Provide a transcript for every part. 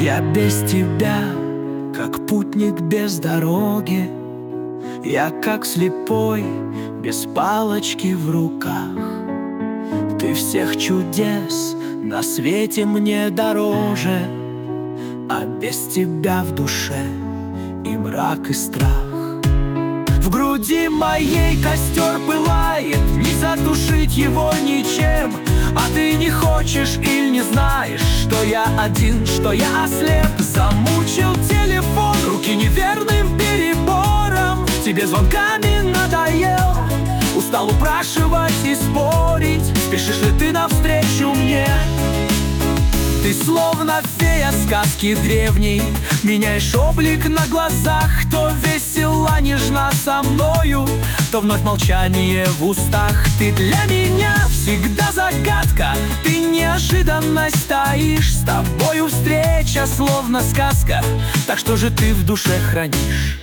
Я без тебя, как путник без дороги. Я как слепой, без палочки в руках. Ты всех чудес на свете мне дороже, а без тебя в душе и мрак, и страх. В груди моей костер пылает, не затушить его ничем. А ты не хочешь или не знаешь, что я один, что я ослеп. Замучил телефон, руки неверным перебором. Тебе звонками надоел, устал упрашивать и спорить. Спешишь ли ты навстречу мне? Ты словно фея сказки древней, меняешь облик на глазах. То весела, нежна со мною, то вновь молчание в устах. Ты для меня всегда загадка, ты неожиданность таишь. С тобою встреча словно сказка, так что же ты в душе хранишь?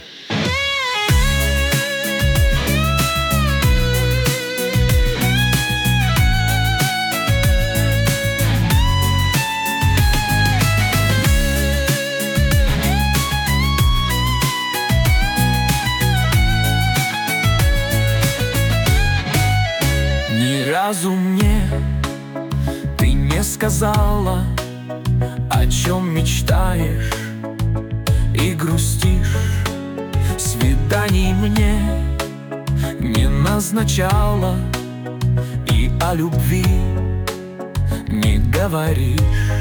Ни разу мне ты не сказала, о чем мечтаешь и грустишь. Свиданий мне не назначала и о любви не говоришь.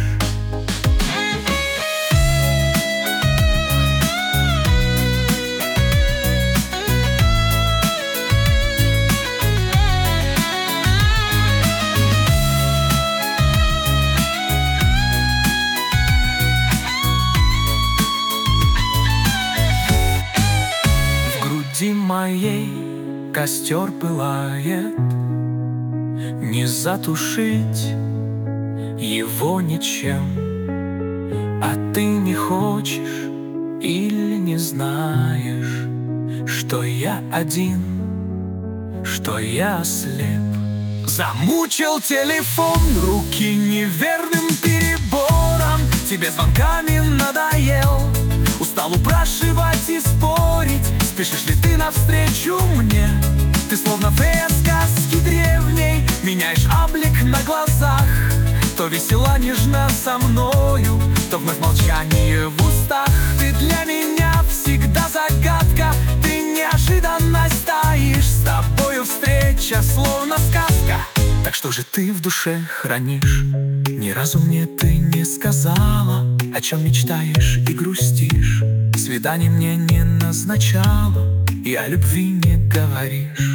В моей костер пылает, не затушить его ничем. А ты не хочешь или не знаешь, что я один, что я ослеп. Замучил телефон, руки неверным перебором. Тебе звонками надоел, устал упрашивать и спорить. Спешишь ли ты навстречу мне? Ты словно фея сказки древней, меняешь облик на глазах. То весела, нежна со мною, то вновь молчание в устах. Ты для меня всегда загадка, ты неожиданность таишь. С тобою встреча словно сказка, так что же ты в душе хранишь? Ни разу мне ты не сказала, о чем мечтаешь и грустишь. Свиданий мне не назначала и о любви не говоришь.